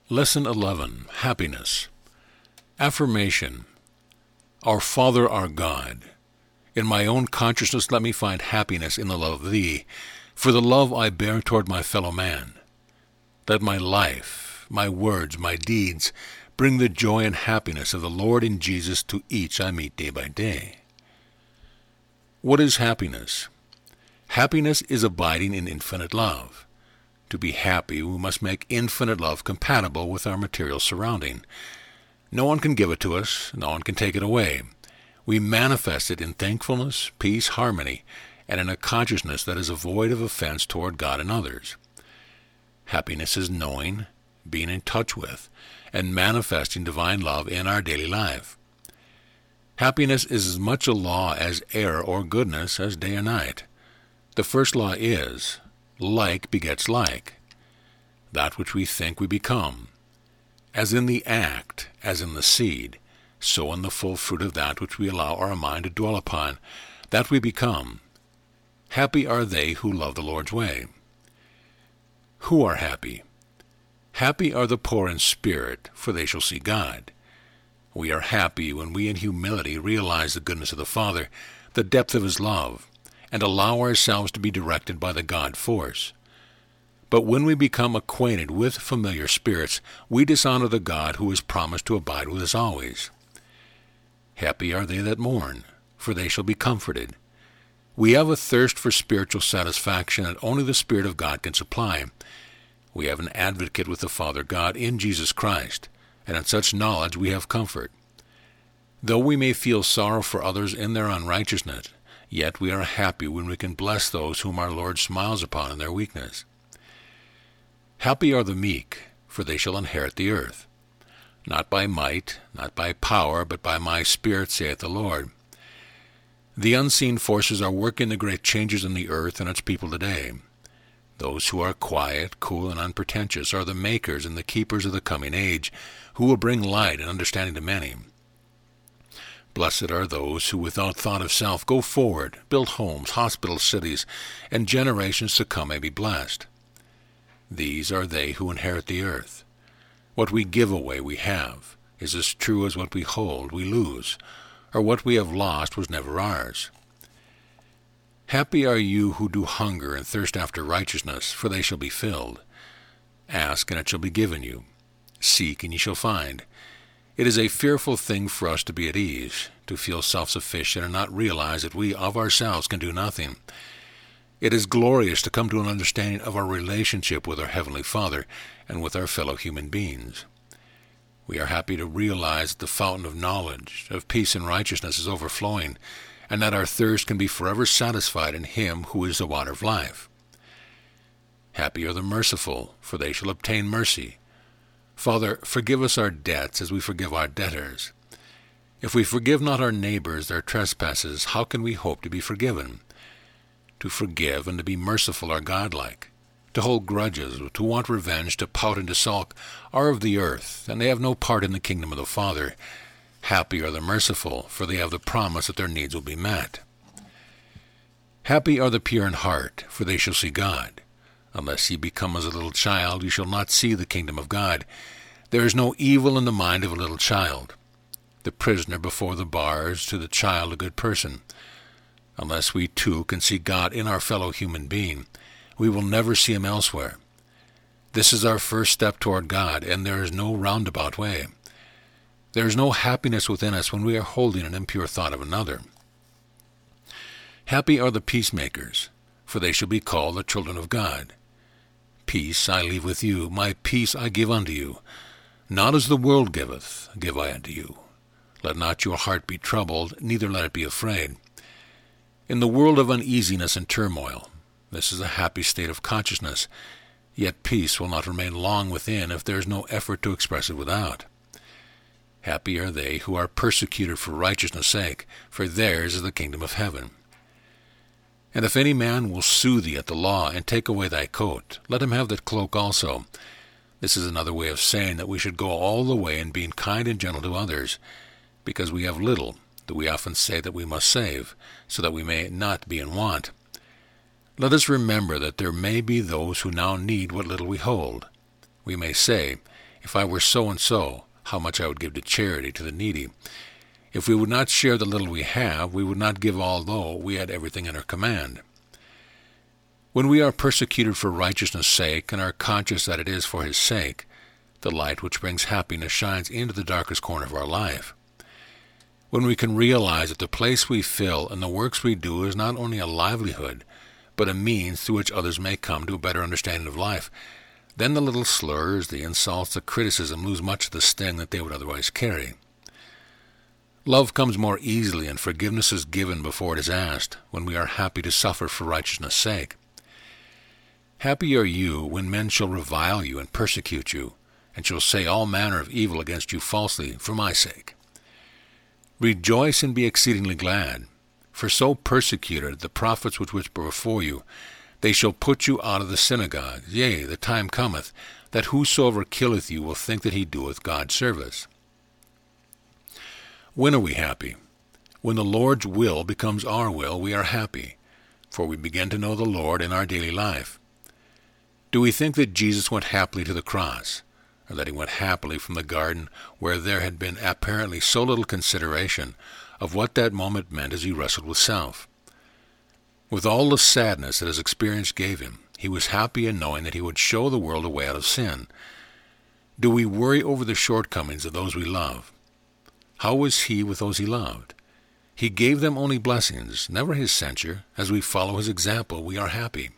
Lesson 11. Happiness. Affirmation. Our Father, our God, in my own consciousness let me find happiness in the love of Thee, for the love I bear toward my fellow man. Let my life, my words, my deeds bring the joy and happiness of the Lord in Jesus to each I meet day by day. What is happiness? Happiness is abiding in infinite love. To be happy, we must make infinite love compatible with our material surrounding. No one can give it to us, no one can take it away. We manifest it in thankfulness, peace, harmony, and in a consciousness that is void of offense toward God and others. Happiness is knowing, being in touch with, and manifesting divine love in our daily life. Happiness is as much a law as air or goodness as day or night. The first law is, like begets like. That which we think we become. As in the act, as in the seed, so in the full fruit of that which we allow our mind to dwell upon, that we become. Happy are they who love the Lord's way. Who are happy? Happy are the poor in spirit, for they shall see God. We are happy when we in humility realize the goodness of the Father, the depth of His love, and allow ourselves to be directed by the God force. But when we become acquainted with familiar spirits, we dishonor the God who has promised to abide with us always. Happy are they that mourn, for they shall be comforted. We have a thirst for spiritual satisfaction that only the Spirit of God can supply. We have an advocate with the Father God in Jesus Christ, and in such knowledge we have comfort. Though we may feel sorrow for others in their unrighteousness, yet we are happy when we can bless those whom our Lord smiles upon in their weakness. Happy are the meek, for they shall inherit the earth. Not by might, not by power, but by my Spirit, saith the Lord. The unseen forces are working the great changes in the earth and its people today. Those who are quiet, cool, and unpretentious are the makers and the keepers of the coming age, who will bring light and understanding to many. Blessed are those who without thought of self go forward, build homes, hospitals, cities, and generations to come may be blessed. These are they who inherit the earth. What we give away we have is as true as what we hold we lose, or what we have lost was never ours. Happy are you who do hunger and thirst after righteousness, for they shall be filled. Ask, and it shall be given you. Seek, and ye shall find. It is a fearful thing for us to be at ease, to feel self-sufficient and not realize that we of ourselves can do nothing. It is glorious to come to an understanding of our relationship with our Heavenly Father and with our fellow human beings. We are happy to realize that the fountain of knowledge, of peace and righteousness is overflowing, and that our thirst can be forever satisfied in Him who is the water of life. Happy are the merciful, for they shall obtain mercy. Father, forgive us our debts as we forgive our debtors. If we forgive not our neighbors their trespasses, how can we hope to be forgiven? To forgive and to be merciful are godlike. To hold grudges, to want revenge, to pout and to sulk are of the earth, and they have no part in the kingdom of the Father. Happy are the merciful, for they have the promise that their needs will be met. Happy are the pure in heart, for they shall see God. Unless ye become as a little child, ye shall not see the kingdom of God. There is no evil in the mind of a little child. The prisoner before the bars, to the child a good person. Unless we too can see God in our fellow human being, we will never see Him elsewhere. This is our first step toward God, and there is no roundabout way. There is no happiness within us when we are holding an impure thought of another. Happy are the peacemakers, for they shall be called the children of God. Peace I leave with you, my peace I give unto you. Not as the world giveth, give I unto you. Let not your heart be troubled, neither let it be afraid. In the world of uneasiness and turmoil, this is a happy state of consciousness, yet peace will not remain long within if there is no effort to express it without. Happy are they who are persecuted for righteousness' sake, for theirs is the kingdom of heaven. And if any man will sue thee at the law, and take away thy coat, let him have that cloak also. This is another way of saying that we should go all the way in being kind and gentle to others. Because we have little, do we often say that we must save, so that we may not be in want. Let us remember that there may be those who now need what little we hold. We may say, If I were so-and-so, how much I would give to charity, to the needy. If we would not share the little we have, we would not give although we had everything in our command. When we are persecuted for righteousness' sake, and are conscious that it is for his sake, the light which brings happiness shines into the darkest corner of our life. When we can realize that the place we fill and the works we do is not only a livelihood, but a means through which others may come to a better understanding of life, then the little slurs, the insults, the criticism lose much of the sting that they would otherwise carry. Love comes more easily and forgiveness is given before it is asked, when we are happy to suffer for righteousness' sake. Happy are you when men shall revile you and persecute you, and shall say all manner of evil against you falsely for my sake. Rejoice and be exceedingly glad, for so persecuted the prophets which were before you. They shall put you out of the synagogues. Yea, the time cometh, that whosoever killeth you will think that he doeth God service. When are we happy? When the Lord's will becomes our will, we are happy, for we begin to know the Lord in our daily life. Do we think that Jesus went happily to the cross, or that he went happily from the garden where there had been apparently so little consideration of what that moment meant as he wrestled with self? With all the sadness that his experience gave him, he was happy in knowing that he would show the world a way out of sin. Do we worry over the shortcomings of those we love? How was he with those he loved? He gave them only blessings, never his censure. As we follow his example, we are happy.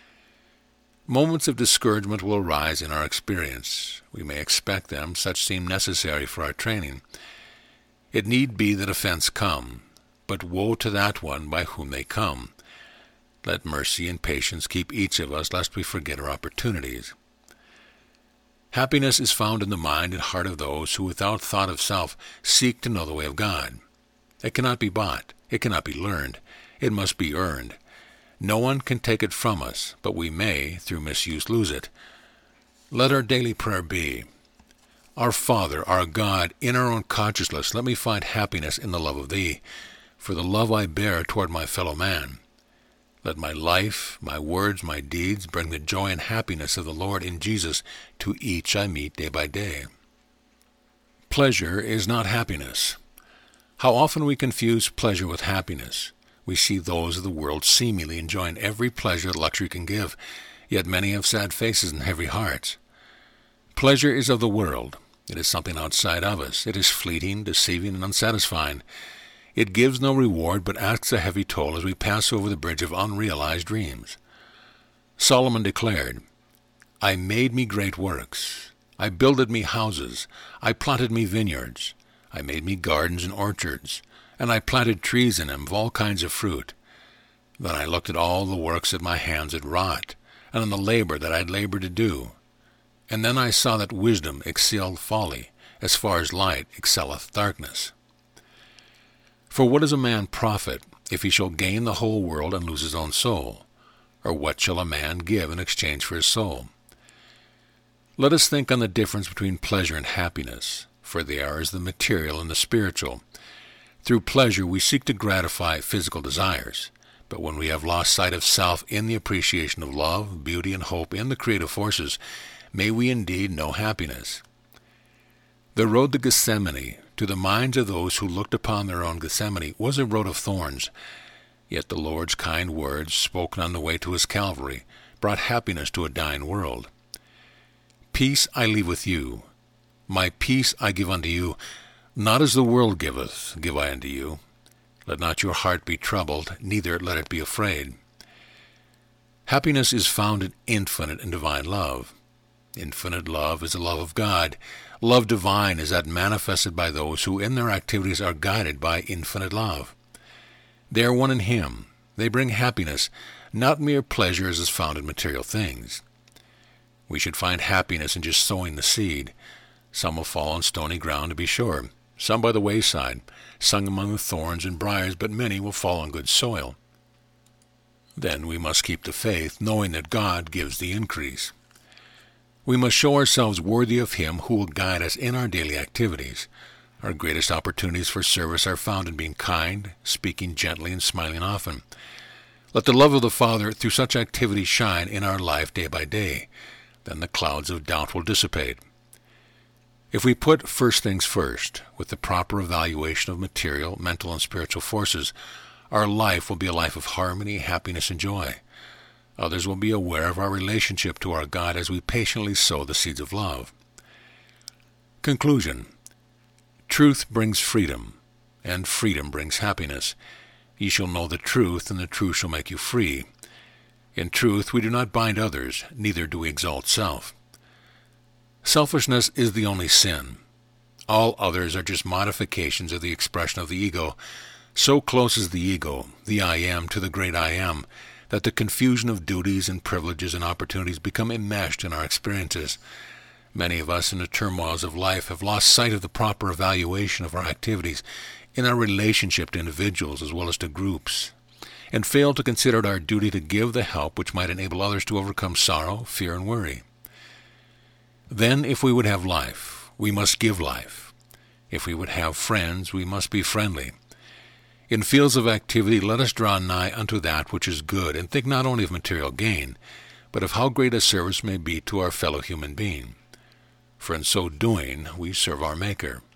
Moments of discouragement will arise in our experience. We may expect them, such seem necessary for our training. It need be that offense come, but woe to that one by whom they come. Let mercy and patience keep each of us, lest we forget our opportunities. Happiness is found in the mind and heart of those who, without thought of self, seek to know the way of God. It cannot be bought. It cannot be learned. It must be earned. No one can take it from us, but we may, through misuse, lose it. Let our daily prayer be, Our Father, our God, in our own consciousness, let me find happiness in the love of Thee, for the love I bear toward my fellow man. Let my life, my words, my deeds bring the joy and happiness of the Lord in Jesus to each I meet day by day. Pleasure is not happiness. How often we confuse pleasure with happiness. We see those of the world seemingly enjoying every pleasure that luxury can give, yet many have sad faces and heavy hearts. Pleasure is of the world. It is something outside of us. It is fleeting, deceiving, and unsatisfying. It gives no reward, but asks a heavy toll as we pass over the bridge of unrealized dreams. Solomon declared, I made me great works. I builded me houses. I planted me vineyards. I made me gardens and orchards. And I planted trees in them of all kinds of fruit. Then I looked at all the works that my hands had wrought, and on the labor that I had labored to do. And then I saw that wisdom excelled folly, as far as light excelleth darkness. For what does a man profit, if he shall gain the whole world and lose his own soul? Or what shall a man give in exchange for his soul? Let us think on the difference between pleasure and happiness, for they are as the material and the spiritual. Through pleasure we seek to gratify physical desires, but when we have lost sight of self in the appreciation of love, beauty, and hope in the creative forces, may we indeed know happiness. The road to Gethsemane, to the minds of those who looked upon their own Gethsemane, was a road of thorns, yet the Lord's kind words, spoken on the way to his Calvary, brought happiness to a dying world. Peace I leave with you. My peace I give unto you. Not as the world giveth, give I unto you. Let not your heart be troubled, neither let it be afraid. Happiness is found in infinite and divine love. Infinite love is the love of God. Love divine is that manifested by those who in their activities are guided by infinite love. They are one in Him. They bring happiness, not mere pleasure as is found in material things. We should find happiness in just sowing the seed. Some will fall on stony ground, to be sure. Some by the wayside, some among the thorns and briars, but many will fall on good soil. Then we must keep the faith, knowing that God gives the increase. We must show ourselves worthy of Him who will guide us in our daily activities. Our greatest opportunities for service are found in being kind, speaking gently, and smiling often. Let the love of the Father through such activities shine in our life day by day. Then the clouds of doubt will dissipate. If we put first things first, with the proper evaluation of material, mental, and spiritual forces, our life will be a life of harmony, happiness, and joy. Others will be aware of our relationship to our God as we patiently sow the seeds of love. Conclusion. Truth brings freedom, and freedom brings happiness. Ye shall know the truth, and the truth shall make you free. In truth we do not bind others, neither do we exalt self. Selfishness is the only sin. All others are just modifications of the expression of the ego. So close is the ego, the I am, to the great I am, that the confusion of duties and privileges and opportunities become enmeshed in our experiences. Many of us in the turmoils of life have lost sight of the proper evaluation of our activities in our relationship to individuals as well as to groups, and failed to consider it our duty to give the help which might enable others to overcome sorrow, fear, and worry. Then, if we would have life, we must give life. If we would have friends, we must be friendly. In fields of activity, let us draw nigh unto that which is good, and think not only of material gain, but of how great a service may be to our fellow human being. For in so doing, we serve our Maker.